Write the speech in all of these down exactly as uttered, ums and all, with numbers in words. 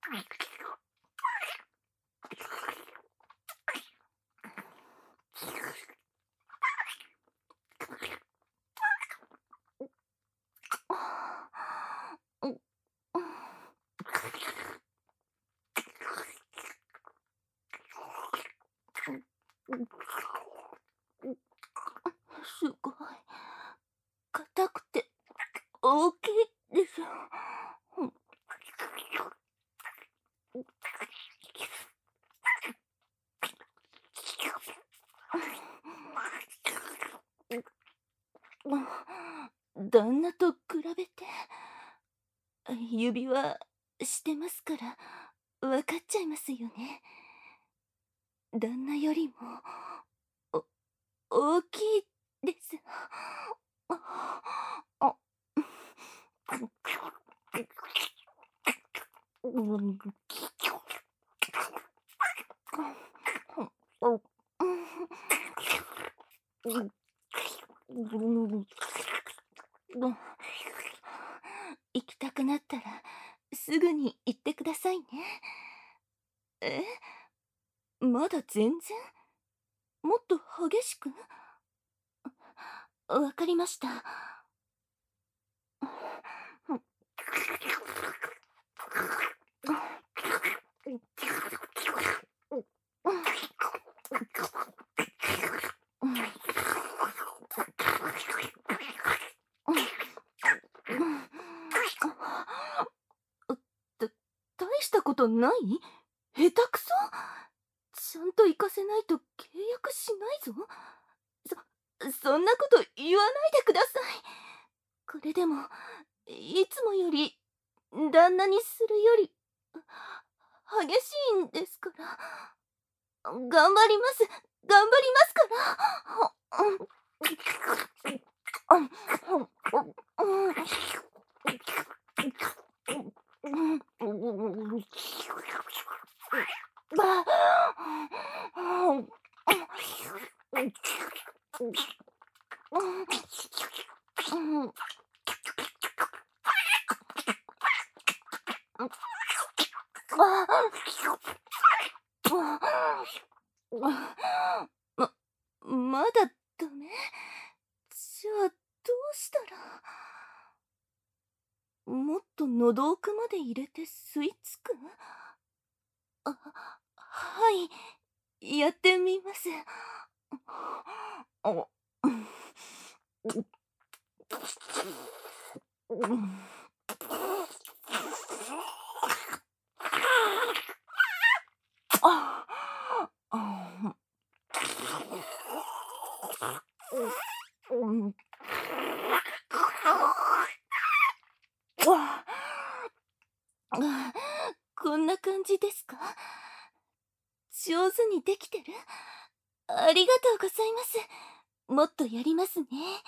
すごい。硬くて大きいです。旦那と比べて指輪してますから分かっちゃいますよね。旦那よりもお大きいです。あ行きたくなったらすぐに行ってくださいね。え、まだ全然？もっと激しく？わかりました。た大したことない？下手くそ？ちゃんと行かせないと契約しないぞ。そ、そんなこと言わないでください。これでもいつもより旦那にするより激しいんですから。頑張ります。頑張りますからま、まだダメ？じゃあどうしたら。もっと喉奥まで入れて吸い付く？あ、はい、やってみます。あ、こんな感じですか？上手にできてる？ありがとうございます。もっとやりますね。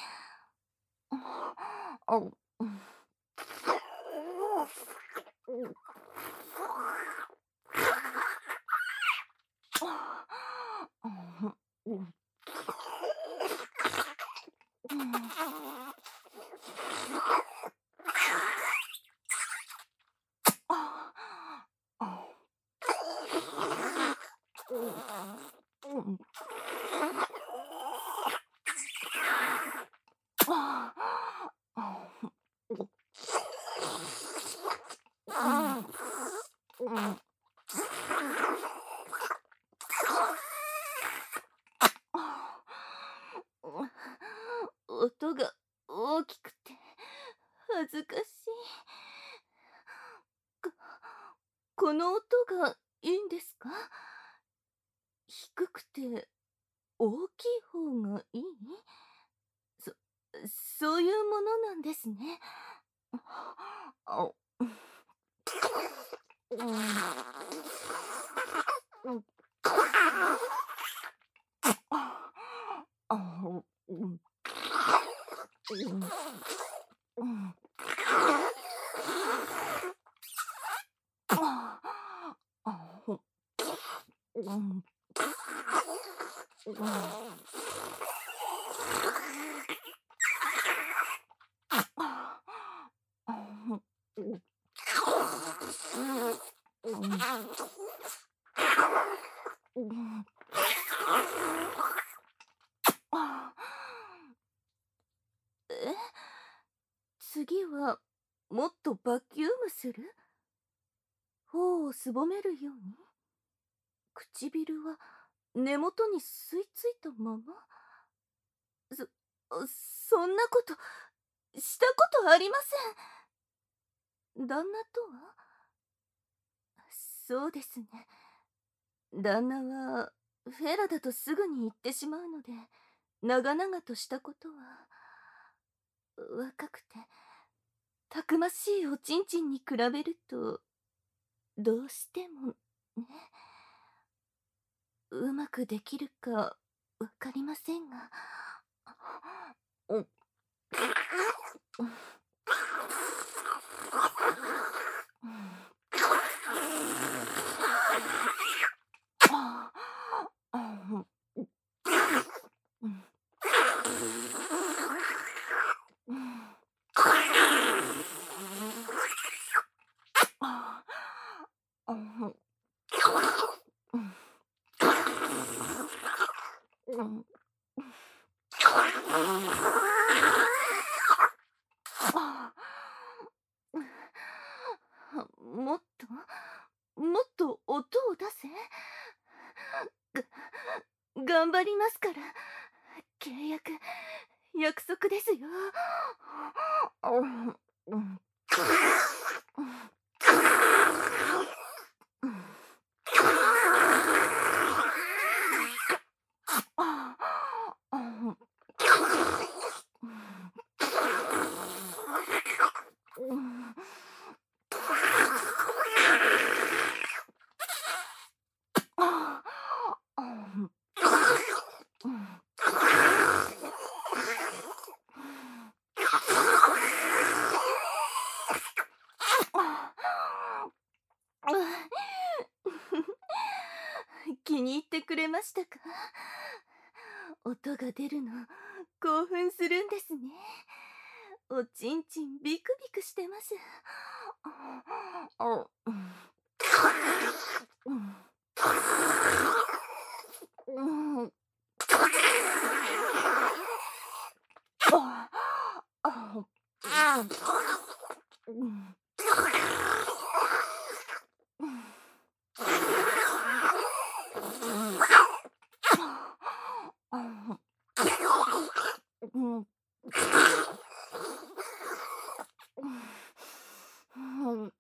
音が大きくて恥ずかしい。こ、この音がいいんですか？低くて大きい方がいい？そ、そういうものなんですね。あ、 うんあえ次はもっとバキュームする？頬をすぼめるように？唇は根元に吸い付いたまま？そ、そんなことしたことありません。旦那とは？そうですね。旦那はフェラだとすぐに言ってしまうので、長々としたことは。若くてたくましいおちんちんに比べるとどうしてもね、うまくできるかわかりませんが。うんああうんああうんあもっともっと音を出せ。が頑張りますから。契約約束ですよ。うんうんああうんあうん気に入ってくれましたか？音が出るの興奮するんですね。おちんちんビクビクしてます。あうんうんうんああうんうんうん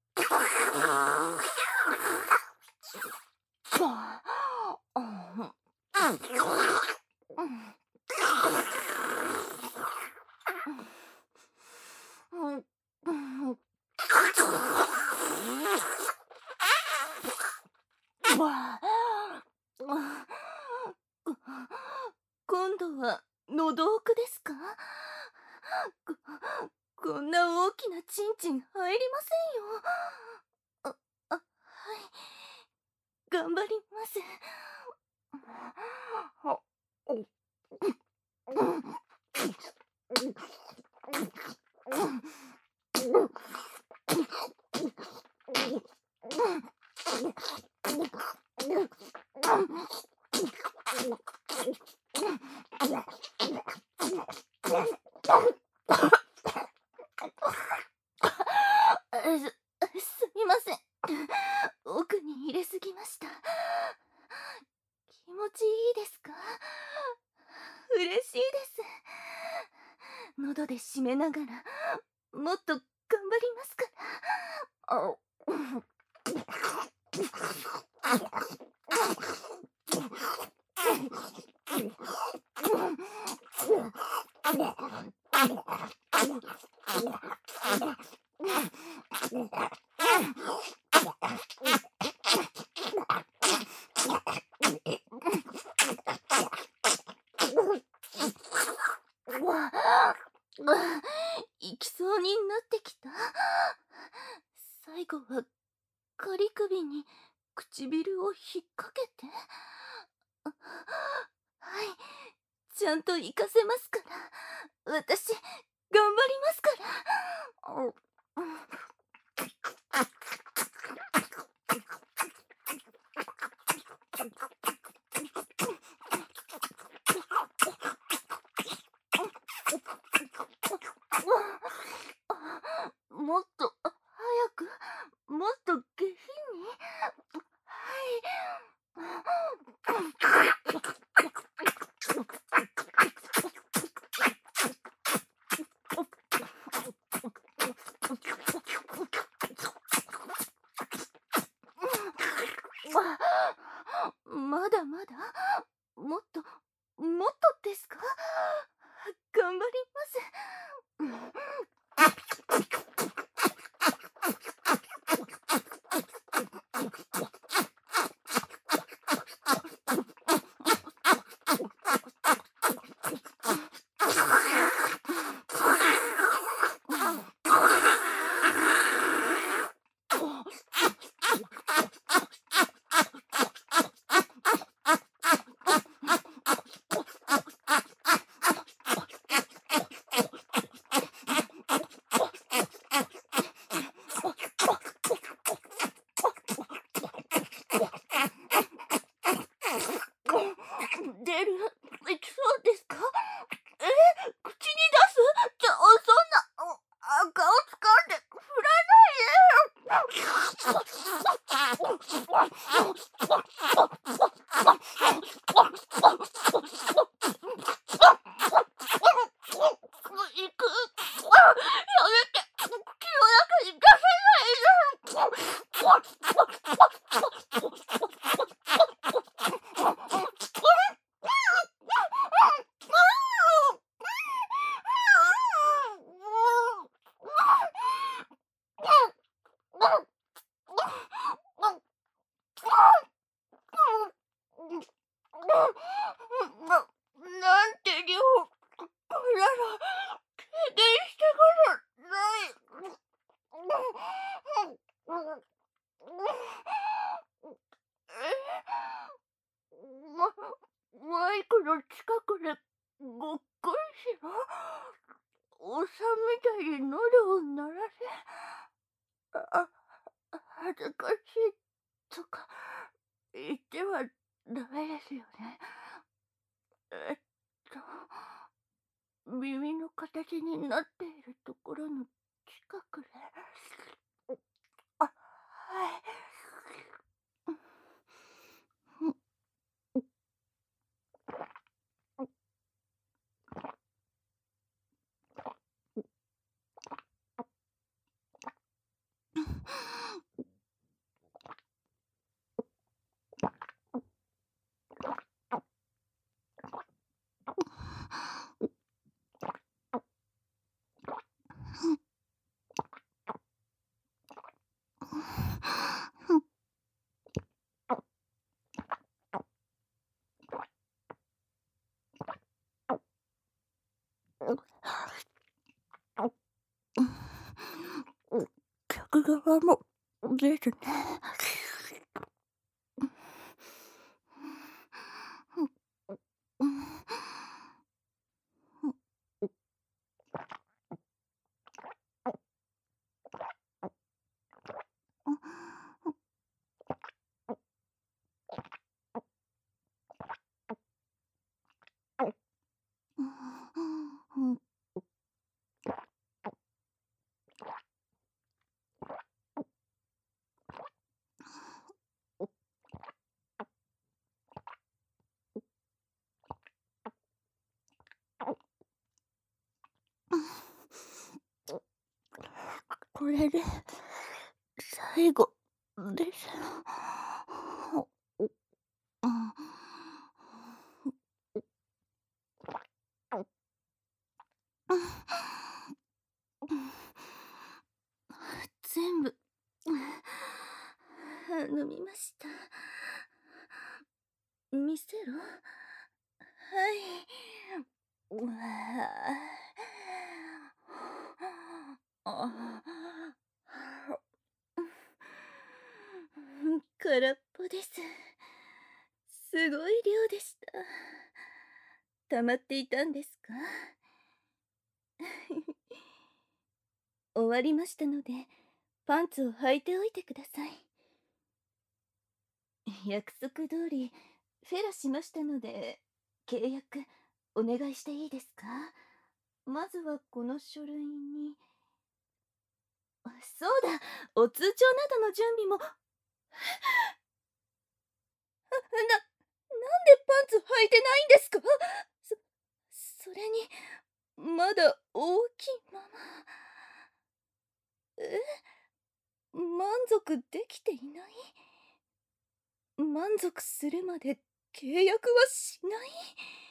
今度は喉奥ですか？ここんな大きなチンチン入りませんよ。あ、あ、はい、頑張ります。す、すみません。奥に入れすぎました。気持ちいいですか？嬉しいです。喉で締めながらもっと頑張りますから。あ行きそうになってきた。最後は仮首に唇を引っ掛けて。はい、ちゃんと行かせますから。私頑張りますから。 行く。やめて。清らかに出せないな、なんて量。クララ、経験したことない。ま、マイクの近くでごっくりしろ。おっさんみたいに喉を鳴らせ。あ、恥ずかしいとか言ってはダメですよね。えっと、耳の形になっているところの近くで。あ、はい。客側もですね。これで最後です。全部飲みました。見せろ。はい。うわあ。空っぽです。すごい量でした。溜まっていたんですか？終わりましたので、パンツを履いておいてください。約束通り、フェラしましたので、契約、お願いしていいですか？まずはこの書類に。そうだ、お通帳などの準備も。な、なんでパンツ履いてないんですか？そ、それに、まだ大きいまま。え？満足できていない？満足するまで契約はしない？